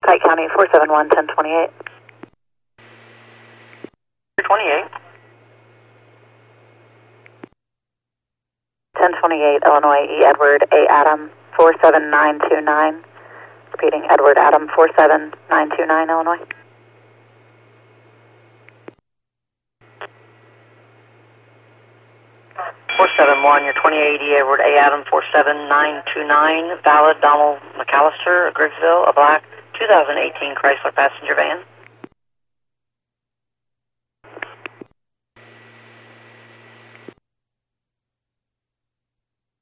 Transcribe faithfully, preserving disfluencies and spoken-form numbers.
Pike County, four seven one, ten twenty-eight. twenty-eight. ten twenty-eight, Illinois, E. Edward, A. Adam, four seven nine two nine. Repeating, Edward Adam, four seven nine two nine, Illinois. four seven one, your twenty-eight, E. Edward, A. Adam, four seven nine two nine. Valid, Donald McAllister, Griggsville, a black two thousand eighteen Chrysler passenger van.